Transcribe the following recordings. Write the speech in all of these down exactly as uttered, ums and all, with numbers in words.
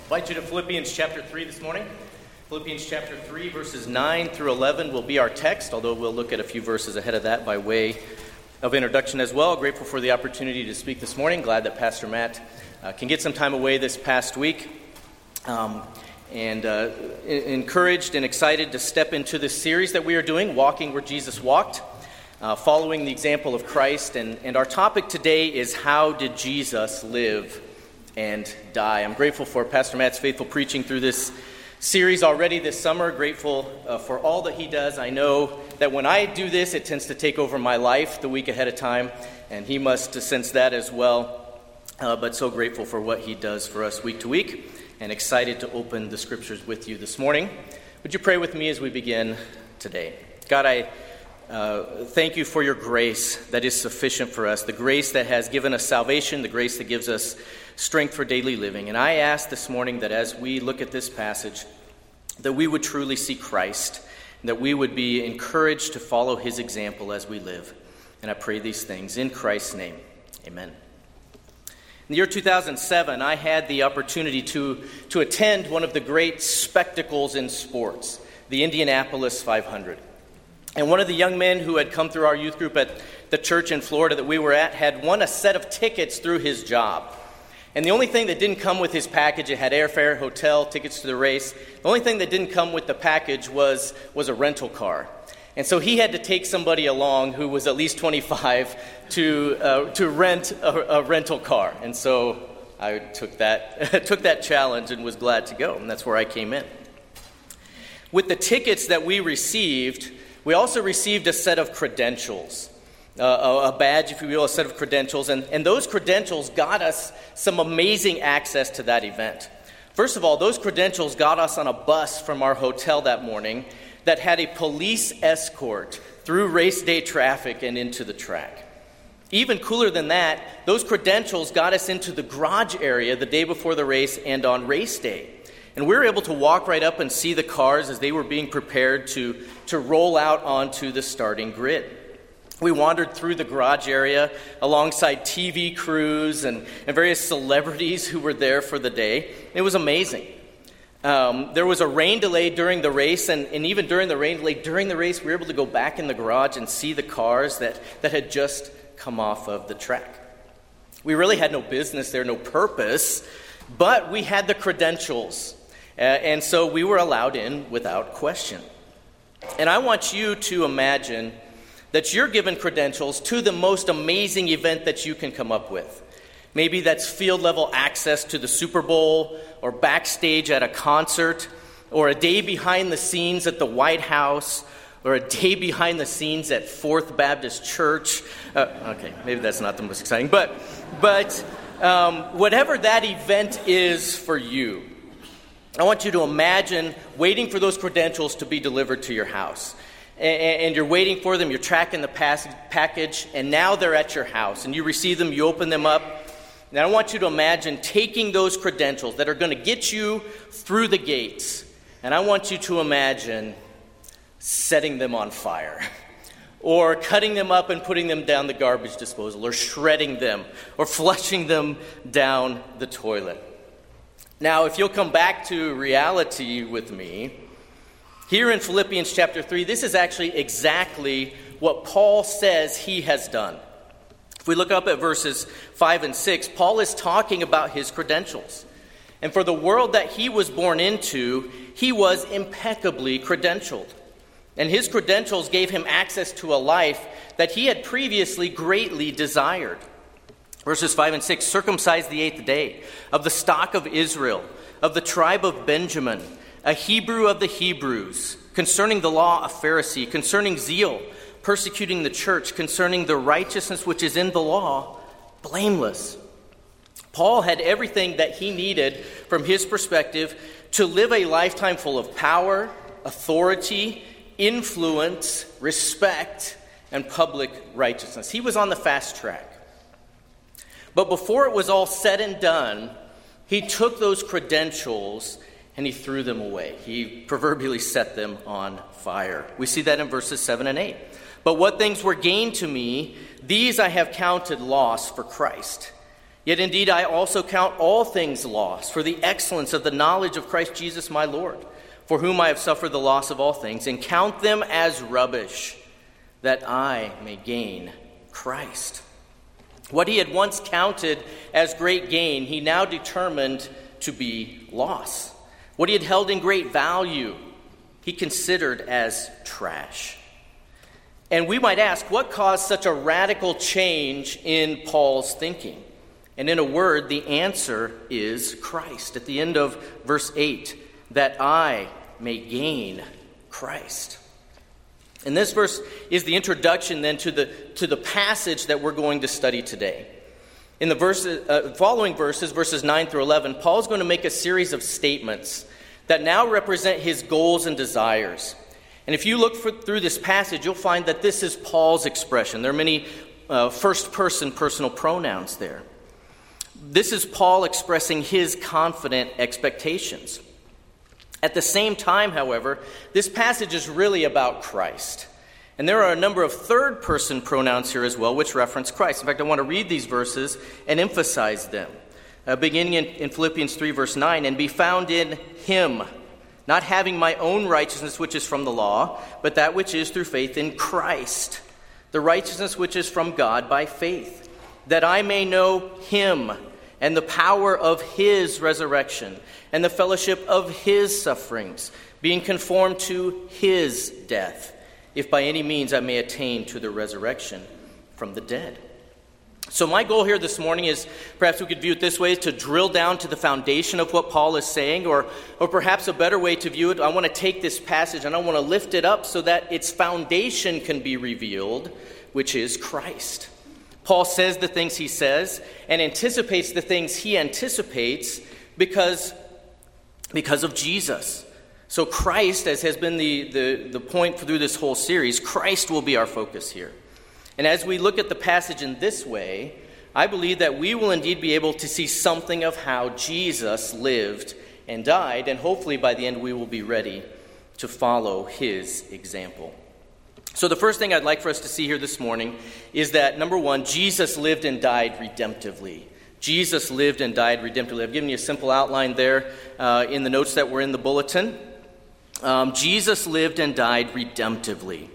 I invite you to Philippians chapter three this morning. Philippians chapter three, verses nine through eleven will be our text, although we'll look at a few verses ahead of that by way of introduction as well. Grateful for the opportunity to speak this morning. Glad that Pastor Matt uh, can get some time away this past week. Um, and uh, encouraged and excited to step into this series that we are doing, Walking Where Jesus Walked, uh, following the example of Christ. And, and our topic today is, how did Jesus live and die? I'm grateful for Pastor Matt's faithful preaching through this series already this summer. Grateful uh, for all that he does. I know that when I do this, it tends to take over my life the week ahead of time, and he must sense that as well. Uh, but so grateful for what he does for us week to week, and excited to open the scriptures with you this morning. Would you pray with me as we begin today? God, I uh, thank you for your grace that is sufficient for us, the grace that has given us salvation, the grace that gives us strength for daily living. And I ask this morning that as we look at this passage, that we would truly see Christ, and that we would be encouraged to follow his example as we live. And I pray these things in Christ's name. Amen. In the year two thousand seven, I had the opportunity to, to attend one of the great spectacles in sports, the Indianapolis five hundred. And one of the young men who had come through our youth group at the church in Florida that we were at had won a set of tickets through his job. And the only thing that didn't come with his package, it had airfare, hotel, tickets to the race. The only thing that didn't come with the package was, was a rental car. And so he had to take somebody along who was at least twenty-five to uh, to rent a, a rental car. And so I took that took that challenge and was glad to go. And that's where I came in. With the tickets that we received, we also received a set of credentials. Uh, a badge, if you will, a set of credentials. And, and those credentials got us some amazing access to that event. First of all, those credentials got us on a bus from our hotel that morning that had a police escort through race day traffic and into the track. Even cooler than that, those credentials got us into the garage area the day before the race and on race day. And we were able to walk right up and see the cars as they were being prepared to, to roll out onto the starting grid. We wandered through the garage area alongside T V crews and, and various celebrities who were there for the day. It was amazing. Um, there was a rain delay during the race, and, and even during the rain delay, during the race, we were able to go back in the garage and see the cars that, that had just come off of the track. We really had no business there, no purpose, but we had the credentials, uh, and so we were allowed in without question. And I want you to imagine that you're given credentials to the most amazing event that you can come up with. Maybe that's field-level access to the Super Bowl, or backstage at a concert, or a day behind the scenes at the White House, or a day behind the scenes at Fourth Baptist Church. Uh, okay, maybe that's not the most exciting, but but um, whatever that event is for you, I want you to imagine waiting for those credentials to be delivered to your house. And you're waiting for them, you're tracking the package, and now they're at your house, and you receive them, you open them up. And I want you to imagine taking those credentials that are going to get you through the gates, and I want you to imagine setting them on fire, or cutting them up and putting them down the garbage disposal, or shredding them, or flushing them down the toilet. Now, if you'll come back to reality with me, here in Philippians chapter three, this is actually exactly what Paul says he has done. If we look up at verses five and six, Paul is talking about his credentials. And for the world that he was born into, he was impeccably credentialed. And his credentials gave him access to a life that he had previously greatly desired. Verses five and six, circumcised the eighth day, of the stock of Israel, of the tribe of Benjamin, a Hebrew of the Hebrews, concerning the law a Pharisee, concerning zeal, persecuting the church, concerning the righteousness which is in the law, blameless. Paul had everything that he needed from his perspective to live a lifetime full of power, authority, influence, respect, and public righteousness. He was on the fast track. But before it was all said and done, he took those credentials and he threw them away. He proverbially set them on fire. We see that in verses seven and eight. But what things were gained to me, these I have counted loss for Christ. Yet indeed I also count all things lost for the excellence of the knowledge of Christ Jesus my Lord, for whom I have suffered the loss of all things, and count them as rubbish, that I may gain Christ. What he had once counted as great gain, he now determined to be loss. What he had held in great value, he considered as trash. And we might ask, what caused such a radical change in Paul's thinking? And in a word, the answer is Christ. At the end of verse eight, that I may gain Christ. And this verse is the introduction then to the, to the passage that we're going to study today. In the verses, uh, following verses, verses nine through eleven, Paul's going to make a series of statements that now represent his goals and desires. And if you look for, through this passage, you'll find that this is Paul's expression. There are many uh, first-person personal pronouns there. This is Paul expressing his confident expectations. At the same time, however, this passage is really about Christ. And there are a number of third-person pronouns here as well, which reference Christ. In fact, I want to read these verses and emphasize them. Uh, beginning in, in Philippians three, verse nine, and be found in him, not having my own righteousness which is from the law, but that which is through faith in Christ, the righteousness which is from God by faith, that I may know him, and the power of his resurrection, and the fellowship of his sufferings, being conformed to his death, if by any means I may attain to the resurrection from the dead. So my goal here this morning is, perhaps we could view it this way, is to drill down to the foundation of what Paul is saying, or, or perhaps a better way to view it, I want to take this passage and I want to lift it up so that its foundation can be revealed, which is Christ. Paul says the things he says and anticipates the things he anticipates because, because of Jesus. So Christ, as has been the, the, the point through this whole series, Christ will be our focus here. And as we look at the passage in this way, I believe that we will indeed be able to see something of how Jesus lived and died, and hopefully by the end we will be ready to follow his example. So the first thing I'd like for us to see here this morning is that, number one, Jesus lived and died redemptively. Jesus lived and died redemptively. I've given you a simple outline there uh, in the notes that were in the bulletin. Um, Jesus lived and died redemptively.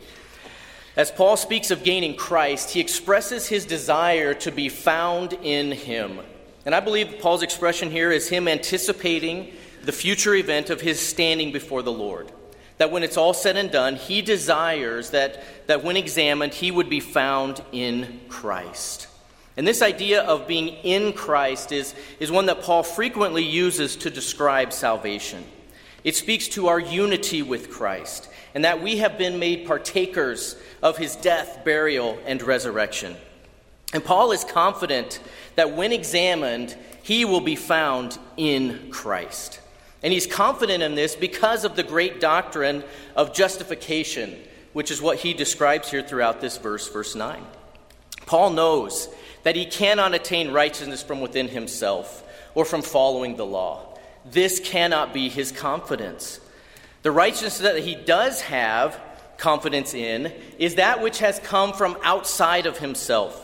As Paul speaks of gaining Christ, he expresses his desire to be found in him. And I believe Paul's expression here is him anticipating the future event of his standing before the Lord. That when it's all said and done, he desires that, that when examined, he would be found in Christ. And this idea of being in Christ is, is one that Paul frequently uses to describe salvation. It speaks to our unity with Christ, and that we have been made partakers of his death, burial, and resurrection. And Paul is confident that when examined, he will be found in Christ. And he's confident in this because of the great doctrine of justification, which is what he describes here throughout this verse, verse nine. Paul knows that he cannot attain righteousness from within himself or from following the law. This cannot be his confidence. The righteousness that he does have confidence in is that which has come from outside of himself.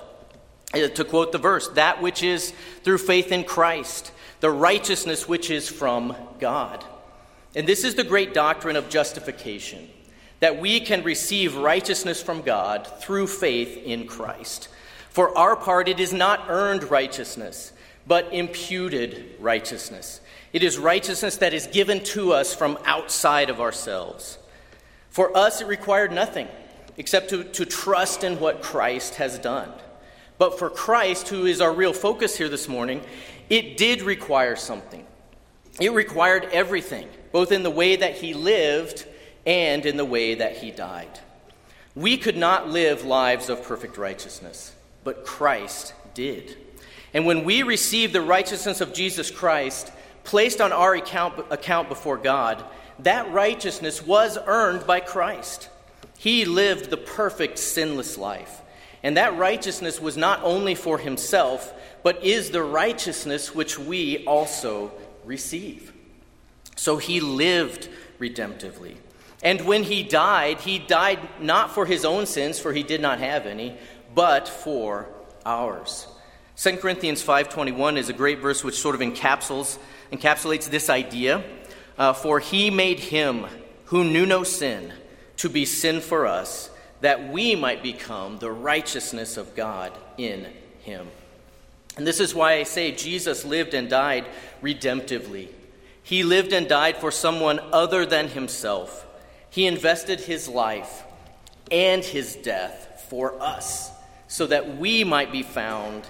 To quote the verse, that which is through faith in Christ, the righteousness which is from God. And this is the great doctrine of justification, that we can receive righteousness from God through faith in Christ. For our part, it is not earned righteousness, but imputed righteousness. It is righteousness that is given to us from outside of ourselves. For us, it required nothing except to, to trust in what Christ has done. But for Christ, who is our real focus here this morning, it did require something. It required everything, both in the way that he lived and in the way that he died. We could not live lives of perfect righteousness, but Christ did. And when we receive the righteousness of Jesus Christ placed on our account, account before God, that righteousness was earned by Christ. He lived the perfect, sinless life. And that righteousness was not only for himself, but is the righteousness which we also receive. So he lived redemptively. And when he died, he died not for his own sins, for he did not have any, but for ours. Second Corinthians five twenty-one is a great verse which sort of encapsulates, encapsulates this idea. Uh, For he made him who knew no sin to be sin for us, that we might become the righteousness of God in him. And this is why I say Jesus lived and died redemptively. He lived and died for someone other than himself. He invested his life and his death for us, so that we might be found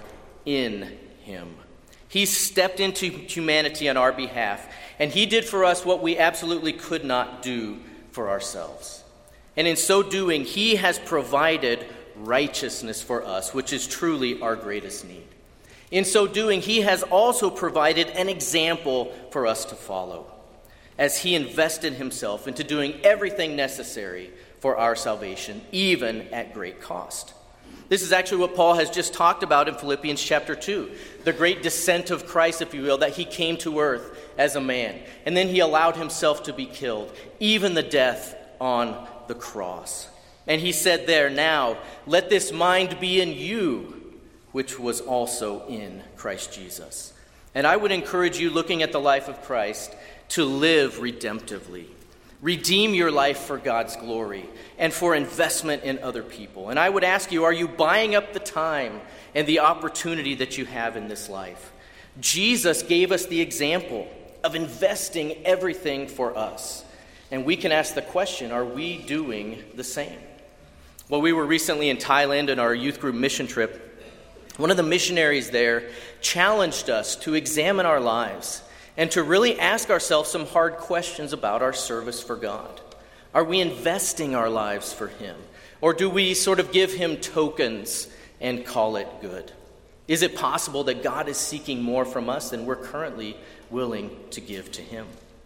in him. He stepped into humanity on our behalf, and he did for us what we absolutely could not do for ourselves. And in so doing, he has provided righteousness for us, which is truly our greatest need. In so doing, he has also provided an example for us to follow, as he invested himself into doing everything necessary for our salvation, even at great cost. This is actually what Paul has just talked about in Philippians chapter two, the great descent of Christ, if you will, that he came to earth as a man, and then he allowed himself to be killed, even the death on the cross. And he said there, now, let this mind be in you, which was also in Christ Jesus. And I would encourage you, looking at the life of Christ, to live redemptively. Redeem your life for God's glory and for investment in other people. And I would ask you, are you buying up the time and the opportunity that you have in this life? Jesus gave us the example of investing everything for us. And we can ask the question, are we doing the same? Well, we were recently in Thailand on our youth group mission trip. One of the missionaries there challenged us to examine our lives and to really ask ourselves some hard questions about our service for God. Are we investing our lives for him? Or do we sort of give him tokens and call it good? Is it possible that God is seeking more from us than we're currently willing to give to him?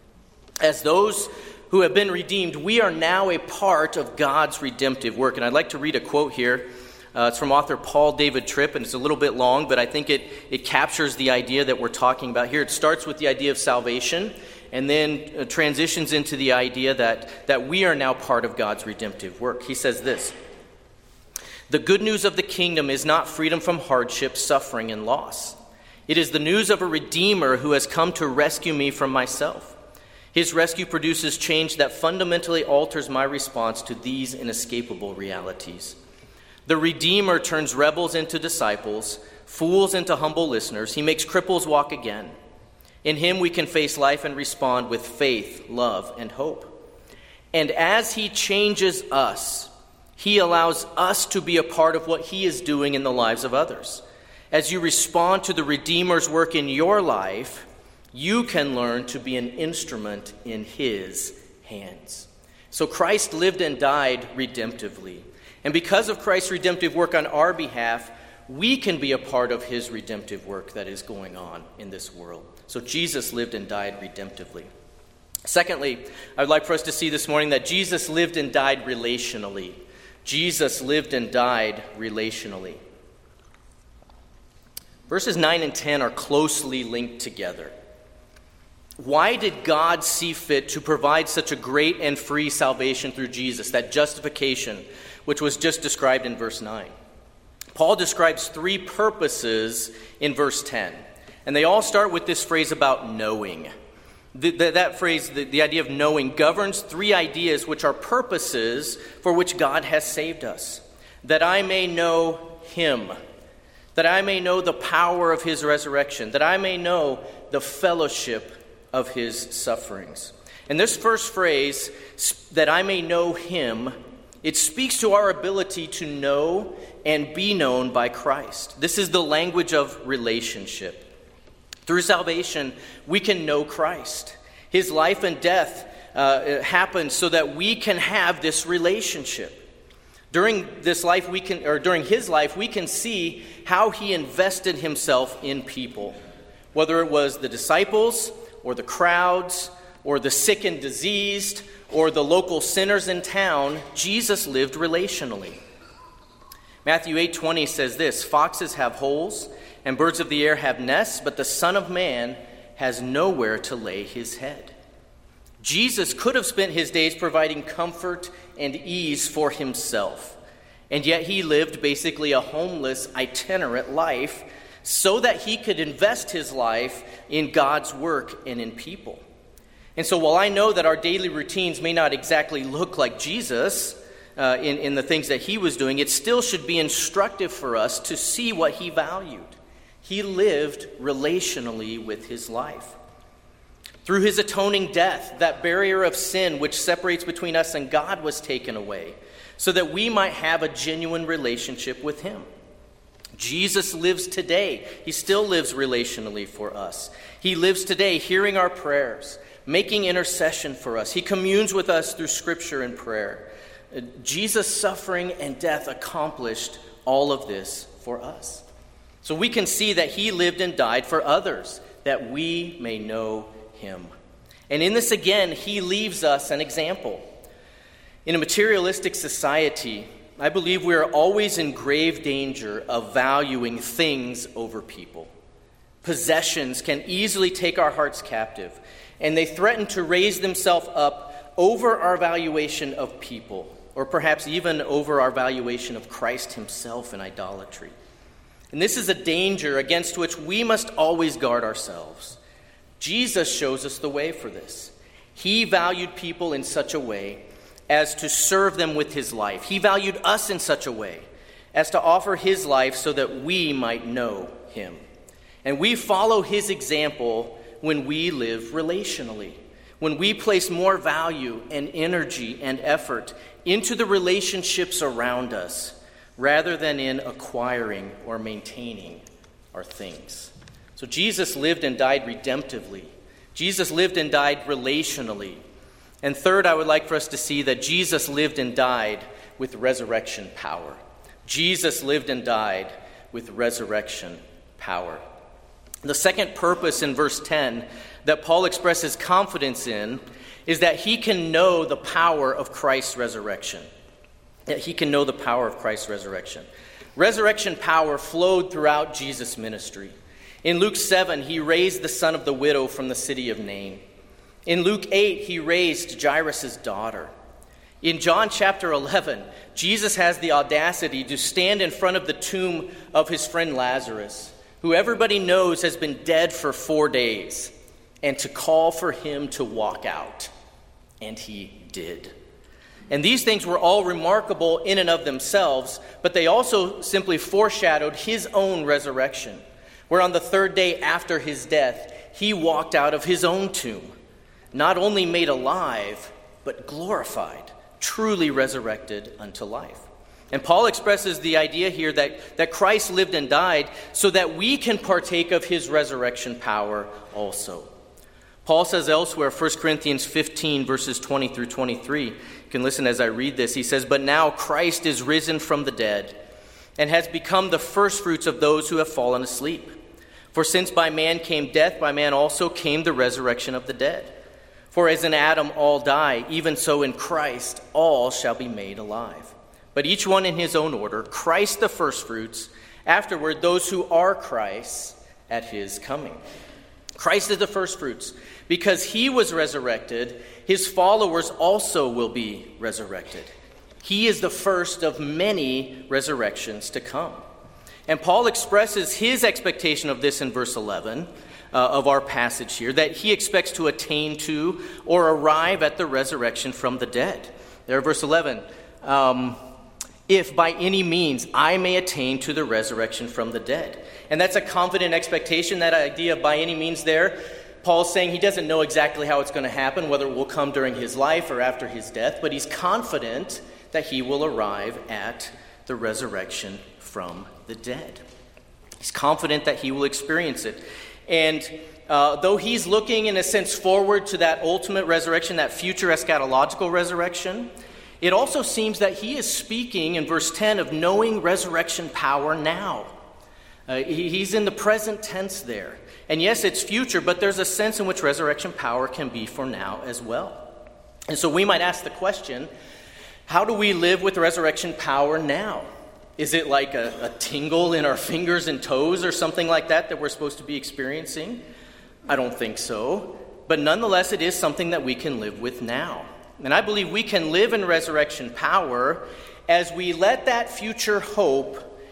As those who have been redeemed, we are now a part of God's redemptive work. And I'd like to read a quote here. Uh, it's from author Paul David Tripp, and it's a little bit long, but I think it, it captures the idea that we're talking about here. It starts with the idea of salvation, and then uh, transitions into the idea that, that we are now part of God's redemptive work. He says this: the good news of the kingdom is not freedom from hardship, suffering, and loss. It is the news of a Redeemer who has come to rescue me from myself. His rescue produces change that fundamentally alters my response to these inescapable realities. The Redeemer turns rebels into disciples, fools into humble listeners. He makes cripples walk again. In him we can face life and respond with faith, love, and hope. And as he changes us, he allows us to be a part of what he is doing in the lives of others. As you respond to the Redeemer's work in your life, you can learn to be an instrument in his hands. So Christ lived and died redemptively. And because of Christ's redemptive work on our behalf, we can be a part of his redemptive work that is going on in this world. So Jesus lived and died redemptively. Secondly, I would like for us to see this morning that Jesus lived and died relationally. Jesus lived and died relationally. Verses nine and ten are closely linked together. Why did God see fit to provide such a great and free salvation through Jesus, that justification, which was just described in verse nine? Paul describes three purposes in verse ten, and they all start with this phrase about knowing. The, the, that phrase, the, the idea of knowing, governs three ideas which are purposes for which God has saved us. That I may know him, that I may know the power of his resurrection, that I may know the fellowship of his sufferings. And this first phrase, that I may know him, it speaks to our ability to know and be known by Christ. This is the language of relationship. Through salvation, we can know Christ. His life and death uh, happened so that we can have this relationship. During this life, we can, or during his life, we can see how he invested himself in people, whether it was the disciples, or the crowds, or the sick and diseased, or the local sinners in town. Jesus lived relationally. Matthew eight twenty says this: foxes have holes, and birds of the air have nests, but the Son of Man has nowhere to lay his head. Jesus could have spent his days providing comfort and ease for himself, and yet he lived basically a homeless, itinerant life so that he could invest his life in God's work and in people. And so while I know that our daily routines may not exactly look like Jesus uh, in, in the things that he was doing, it still should be instructive for us to see what he valued. He lived relationally with his life. Through his atoning death, that barrier of sin which separates between us and God was taken away, so that we might have a genuine relationship with him. Jesus lives today. He still lives relationally for us. He lives today hearing our prayers, making intercession for us. He communes with us through Scripture and prayer. Jesus' suffering and death accomplished all of this for us. So we can see that he lived and died for others, that we may know him. And in this again, he leaves us an example. In a materialistic society, I believe we are always in grave danger of valuing things over people. Possessions can easily take our hearts captive, and they threaten to raise themselves up over our valuation of people, or perhaps even over our valuation of Christ himself in idolatry. And this is a danger against which we must always guard ourselves. Jesus shows us the way for this. He valued people in such a way as to serve them with his life. He valued us in such a way as to offer his life so that we might know him. And we follow his example when we live relationally, when we place more value and energy and effort into the relationships around us rather than in acquiring or maintaining our things. So Jesus lived and died redemptively. Jesus lived and died relationally. And third, I would like for us to see that Jesus lived and died with resurrection power. Jesus lived and died with resurrection power. The second purpose in verse ten that Paul expresses confidence in is that he can know the power of Christ's resurrection. That he can know the power of Christ's resurrection. Resurrection power flowed throughout Jesus' ministry. In Luke seven, he raised the son of the widow from the city of Nain. In Luke eight, he raised Jairus' daughter. In John chapter eleven, Jesus has the audacity to stand in front of the tomb of his friend Lazarus, who everybody knows has been dead for four days, and to call for him to walk out. And he did. And these things were all remarkable in and of themselves, but they also simply foreshadowed his own resurrection, where on the third day after his death, he walked out of his own tomb, not only made alive, but glorified, truly resurrected unto life. And Paul expresses the idea here that, that Christ lived and died so that we can partake of his resurrection power also. Paul says elsewhere, First Corinthians fifteen, verses twenty through twenty-three. You can listen as I read this. He says, "But now Christ is risen from the dead and has become the firstfruits of those who have fallen asleep. For since by man came death, by man also came the resurrection of the dead. For as in Adam all die, even so in Christ all shall be made alive. But each one in his own order, Christ the firstfruits, afterward those who are Christ's at his coming." Christ is the firstfruits. Because he was resurrected, his followers also will be resurrected. He is the first of many resurrections to come. And Paul expresses his expectation of this in verse eleven uh, of our passage here, that he expects to attain to or arrive at the resurrection from the dead. There, verse eleven, um, if by any means I may attain to the resurrection from the dead. And that's a confident expectation, that idea of by any means there. Paul's saying he doesn't know exactly how it's going to happen, whether it will come during his life or after his death, but he's confident that he will arrive at the resurrection from the dead. He's confident that he will experience it. And uh, though he's looking, in a sense, forward to that ultimate resurrection, that future eschatological resurrection, it also seems that he is speaking in verse ten of knowing resurrection power now. Uh, he, he's in the present tense there. And yes, it's future, but there's a sense in which resurrection power can be for now as well. And so we might ask the question, how do we live with resurrection power now? Is it like a, a tingle in our fingers and toes or something like that that we're supposed to be experiencing? I don't think so. But nonetheless, it is something that we can live with now. And I believe we can live in resurrection power as we let that future hope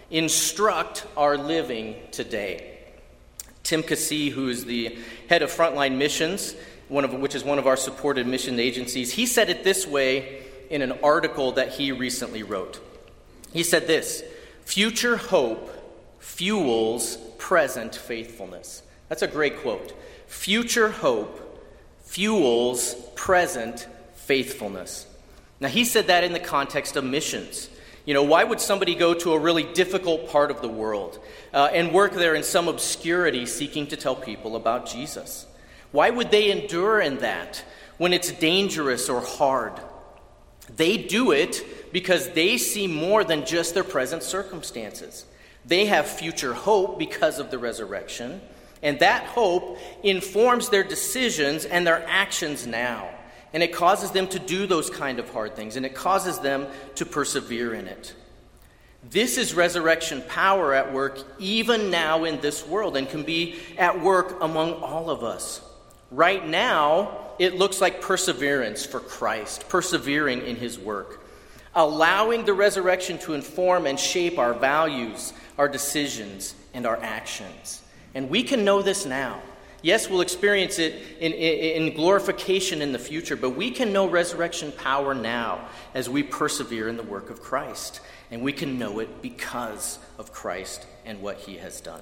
instruct our living today. Tim Cassee, who is the head of Frontline Missions, one of which is one of our supported mission agencies, he said it this way in an article that he recently wrote. He said this: "Future hope fuels present faithfulness." That's a great quote. Future hope fuels present faithfulness. Now, he said that in the context of missions. You know, why would somebody go to a really difficult part of the world uh, and work there in some obscurity seeking to tell people about Jesus? Why would they endure in that when it's dangerous or hard? They do it because they see more than just their present circumstances. They have future hope because of the resurrection, and that hope informs their decisions and their actions now. And it causes them to do those kind of hard things, and it causes them to persevere in it. This is resurrection power at work even now in this world, and can be at work among all of us. Right now, it looks like perseverance for Christ, persevering in his work, allowing the resurrection to inform and shape our values, our decisions, and our actions. And we can know this now. Yes, we'll experience it in, in, in glorification in the future, but we can know resurrection power now as we persevere in the work of Christ. And we can know it because of Christ and what he has done.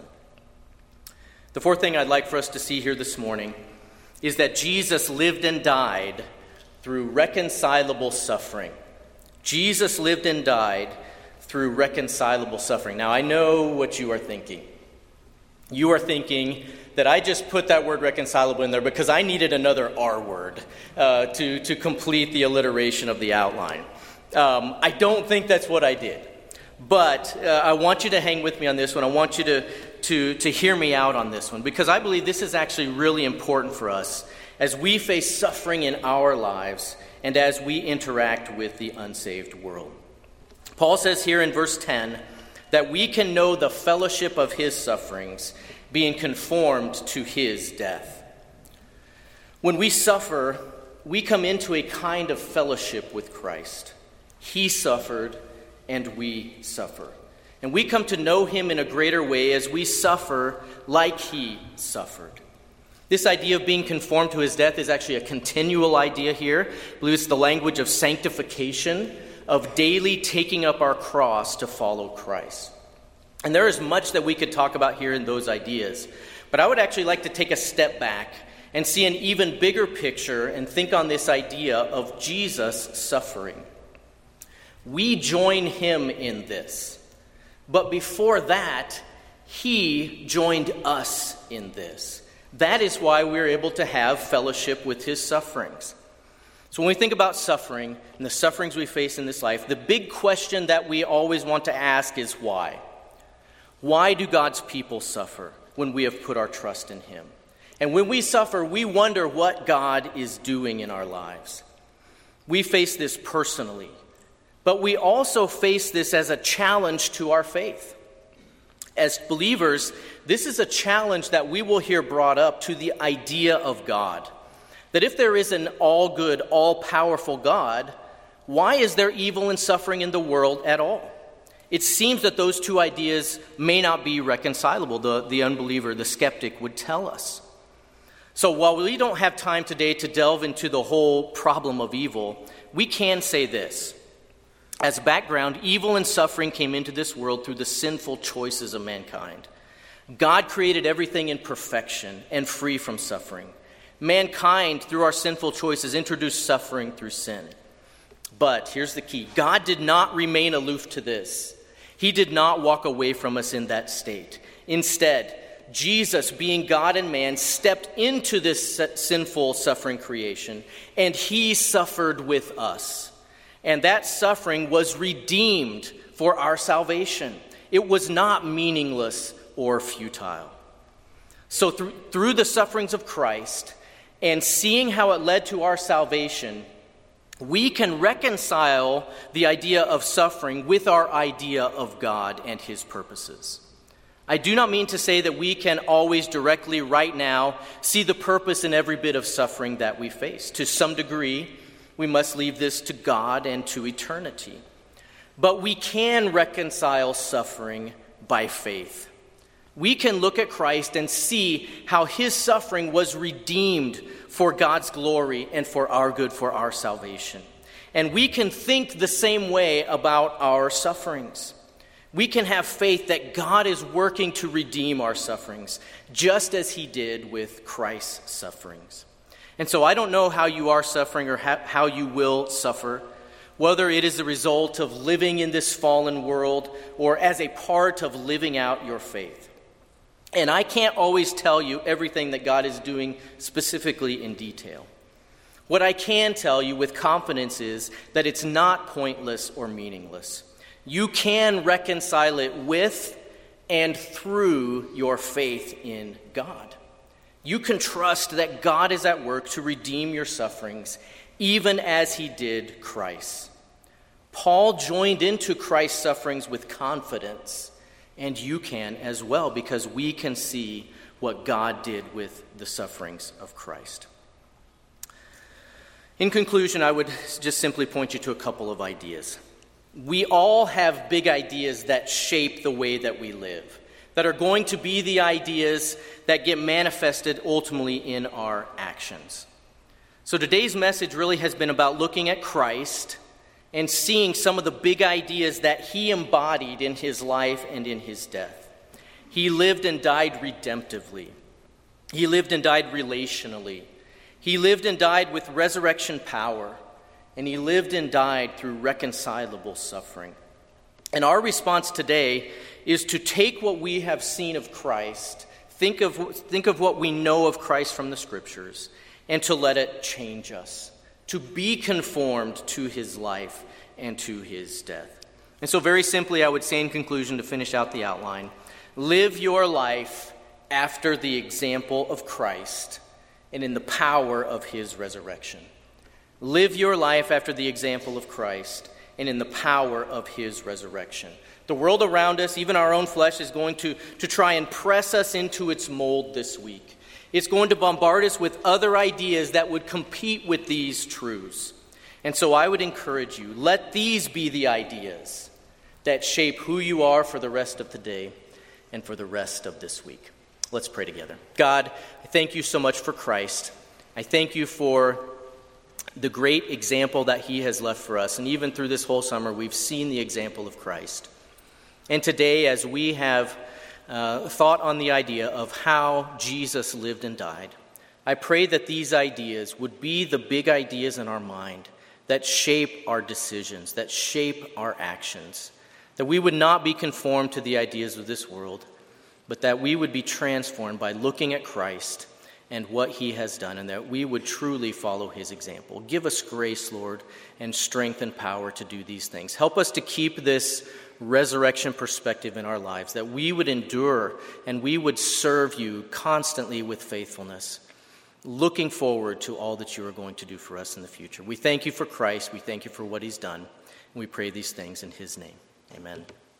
The fourth thing I'd like for us to see here this morning is that Jesus lived and died through reconcilable suffering. Jesus lived and died through reconcilable suffering. Now, I know what you are thinking. You are thinking that I just put that word reconcilable in there because I needed another R word uh, to, to complete the alliteration of the outline. Um, I don't think that's what I did. But uh, I want you to hang with me on this one. I want you to, to, to hear me out on this one, because I believe this is actually really important for us as we face suffering in our lives and as we interact with the unsaved world. Paul says here in verse ten that we can know the fellowship of his sufferings, being conformed to his death. When we suffer, we come into a kind of fellowship with Christ. He suffered, and we suffer. And we come to know him in a greater way as we suffer like he suffered. This idea of being conformed to his death is actually a continual idea here. I believe it's the language of sanctification, of daily taking up our cross to follow Christ. And there is much that we could talk about here in those ideas. But I would actually like to take a step back and see an even bigger picture and think on this idea of Jesus suffering. We join him in this. But before that, he joined us in this. That is why we're able to have fellowship with his sufferings. So when we think about suffering and the sufferings we face in this life, the big question that we always want to ask is why? Why do God's people suffer when we have put our trust in him? And when we suffer, we wonder what God is doing in our lives. We face this personally, but we also face this as a challenge to our faith. As believers, this is a challenge that we will hear brought up to the idea of God. That if there is an all-good, all-powerful God, why is there evil and suffering in the world at all? It seems that those two ideas may not be reconcilable, the, the unbeliever, the skeptic, would tell us. So while we don't have time today to delve into the whole problem of evil, we can say this. As background, evil and suffering came into this world through the sinful choices of mankind. God created everything in perfection and free from suffering. Mankind, through our sinful choices, introduced suffering through sin. But here's the key. God did not remain aloof to this. He did not walk away from us in that state. Instead, Jesus, being God and man, stepped into this sinful suffering creation, and he suffered with us. And that suffering was redeemed for our salvation. It was not meaningless or futile. So through, through the sufferings of Christ, and seeing how it led to our salvation, we can reconcile the idea of suffering with our idea of God and his purposes. I do not mean to say that we can always directly right now see the purpose in every bit of suffering that we face. To some degree, we must leave this to God and to eternity. But we can reconcile suffering by faith. We can look at Christ and see how his suffering was redeemed for God's glory and for our good, for our salvation. And we can think the same way about our sufferings. We can have faith that God is working to redeem our sufferings, just as he did with Christ's sufferings. And so I don't know how you are suffering or how you will suffer, whether it is the result of living in this fallen world or as a part of living out your faith. And I can't always tell you everything that God is doing specifically in detail. What I can tell you with confidence is that it's not pointless or meaningless. You can reconcile it with and through your faith in God. You can trust that God is at work to redeem your sufferings, even as he did Christ. Paul joined into Christ's sufferings with confidence, and you can as well, because we can see what God did with the sufferings of Christ. In conclusion, I would just simply point you to a couple of ideas. We all have big ideas that shape the way that we live, that are going to be the ideas that get manifested ultimately in our actions. So today's message really has been about looking at Christ and seeing some of the big ideas that he embodied in his life and in his death. He lived and died redemptively. He lived and died relationally. He lived and died with resurrection power. And he lived and died through reconcilable suffering. And our response today is to take what we have seen of Christ, think of, think of what we know of Christ from the Scriptures, and to let it change us, to be conformed to his life and to his death. And so very simply, I would say in conclusion, to finish out the outline, live your life after the example of Christ and in the power of his resurrection. Live your life after the example of Christ and in the power of his resurrection. The world around us, even our own flesh, is going to, to try and press us into its mold this week. It's going to bombard us with other ideas that would compete with these truths. And so I would encourage you, let these be the ideas that shape who you are for the rest of the day and for the rest of this week. Let's pray together. God, I thank you so much for Christ. I thank you for the great example that he has left for us. And even through this whole summer, we've seen the example of Christ. And today, as we have uh, thought on the idea of how Jesus lived and died, I pray that these ideas would be the big ideas in our mind that shape our decisions, that shape our actions, that we would not be conformed to the ideas of this world, but that we would be transformed by looking at Christ and what he has done, and that we would truly follow his example. Give us grace, Lord, and strength and power to do these things. Help us to keep this resurrection perspective in our lives, that we would endure and we would serve you constantly with faithfulness, looking forward to all that you are going to do for us in the future. We thank you for Christ. We thank you for what he's done. And we pray these things in his name. Amen.